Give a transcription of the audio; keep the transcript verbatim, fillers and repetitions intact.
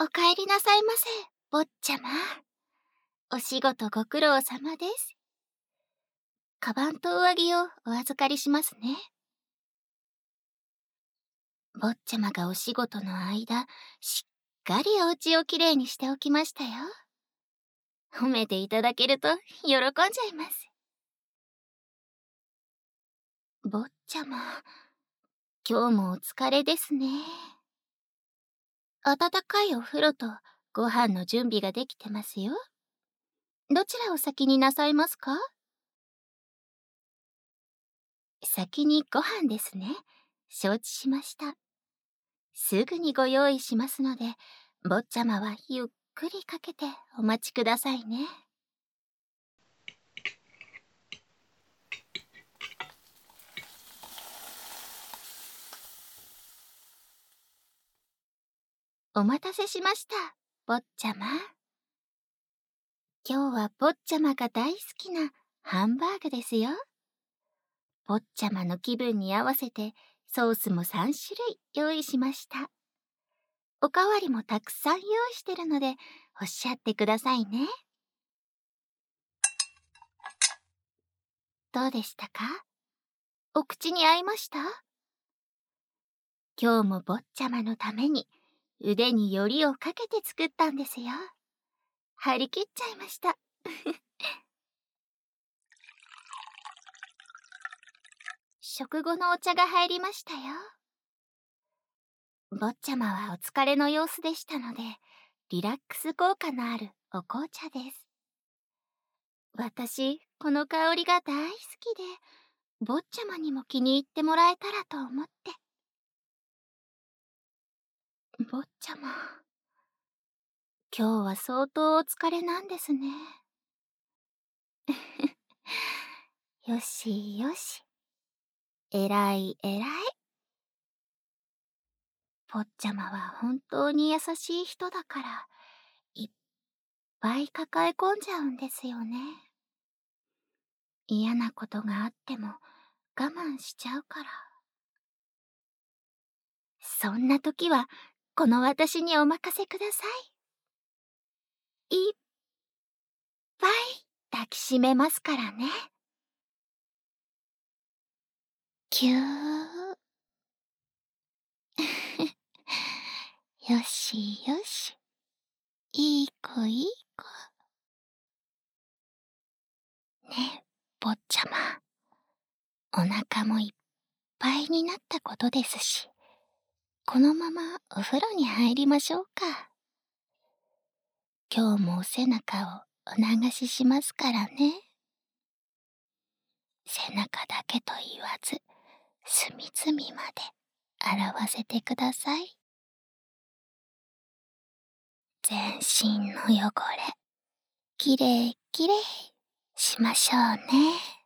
お帰りなさいませ、坊ちゃま。お仕事ご苦労様です。カバンと上着をお預かりしますね。坊ちゃまがお仕事の間、しっかりお家をきれいにしておきましたよ。褒めていただけると喜んじゃいます。坊ちゃま、今日もお疲れですね。温かいお風呂とご飯の準備ができてますよ。どちらを先になさいますか？先にご飯ですね。承知しました。すぐにご用意しますので、坊ちゃまはゆっくりかけてお待ちくださいね。お待たせしました、坊ちゃま。今日は坊ちゃまが大好きなハンバーグですよ。坊ちゃまの気分に合わせてソースもさん種類用意しました。おかわりもたくさん用意してるのでおっしゃってくださいね。どうでしたか？お口に合いました？今日も坊ちゃまのために腕によりをかけて作ったんですよ。張り切っちゃいました。食後のお茶が入りましたよ。坊ちゃまはお疲れの様子でしたので、リラックス効果のあるお紅茶です。私、この香りが大好きで、坊ちゃまにも気に入ってもらえたらと思って。坊ちゃま、今日は相当お疲れなんですね。よしよし。えらいえらい。坊ちゃまは本当に優しい人だから、いっぱい抱え込んじゃうんですよね。嫌なことがあっても我慢しちゃうから。そんな時は、この私にお任せください。いっぱい抱きしめますからね。ぎゅー。よしよし。いい子いい子。ねえ、坊ちゃま。お腹もいっぱいになったことですし、このままお風呂に入りましょうか。今日もお背中をお流ししますからね。背中だけと言わず、隅々まで洗わせてください。全身の汚れ、きれいきれいしましょうね。